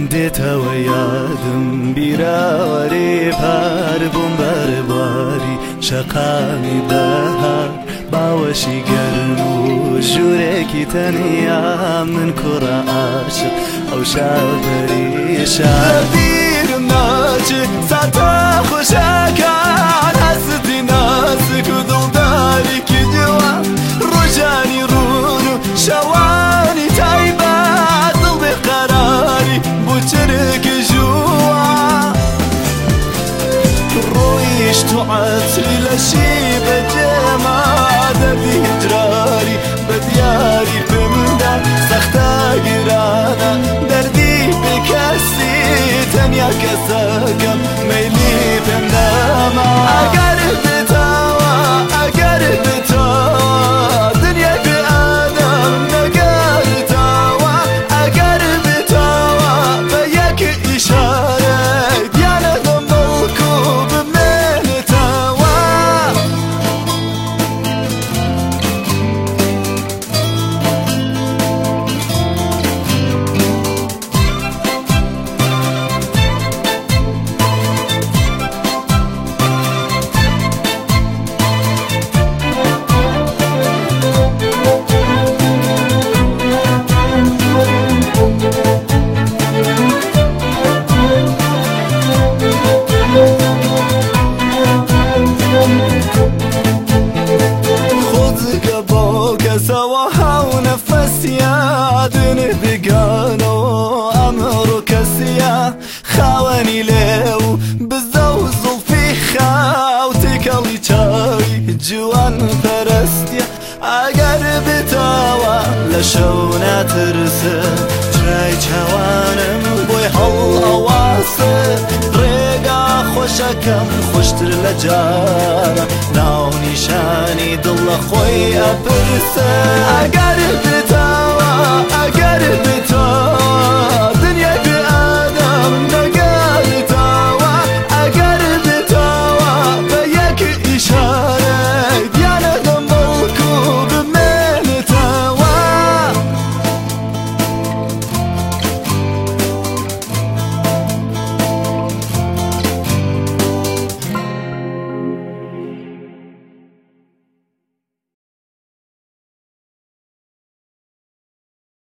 دێتەوە یادم بیراوەرێ پار بووم بەربواری شەقامی بەهار باوەشی گەرم و ژوورێکی تەنیا من کوڕە عاشق ئەو شابەریشە بیرم ناچێ ساتە خۆشەکان هەستی نازک و دڵدارێکی جوان ڕۆژانی ڕون و شەوانی تایبەت دڵ بێقەراری بۆ چرکی ژوان ڕۆیشت و عەتری لەشی بەجێما دەبی هجراری بەدیاری پێمدا سەختە گرانە دەردی بێ کەسی تەنیا کەسەکەم مەیلی پێم نەما ئەگەر بێتەوە ئەگەر بێتەوە دنیای بێ ئادەم نەگەرتەوە ئەگەر بێتەوە بە یەک ئیشارەی دیانەکەم بەڵکو بمێنێتەوە سوا هاو نفسيا دني بقانو أمرو كسيا خاواني ليو بزوزو في خاوتك اللي تاوي جوان فرستيا أقرب تاوا لشونا ترسى تراي جوانم بوي حل أواسر ريقا خوشكم خوشتر لجارة ناو نشاني دل خوي أبرسه أقرب تاوا أقرب